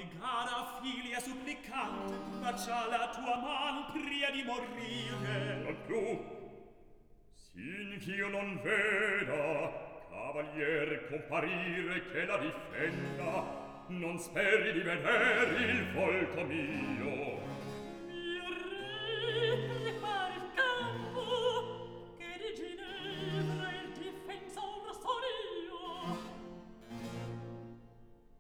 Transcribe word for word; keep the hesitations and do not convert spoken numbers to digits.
di gara filia supplicante, bacia la tua man pria di morire. Non più, sin ch'io non veda cavalier comparire che la difenda, non speri di veder il volto mio. Mio re,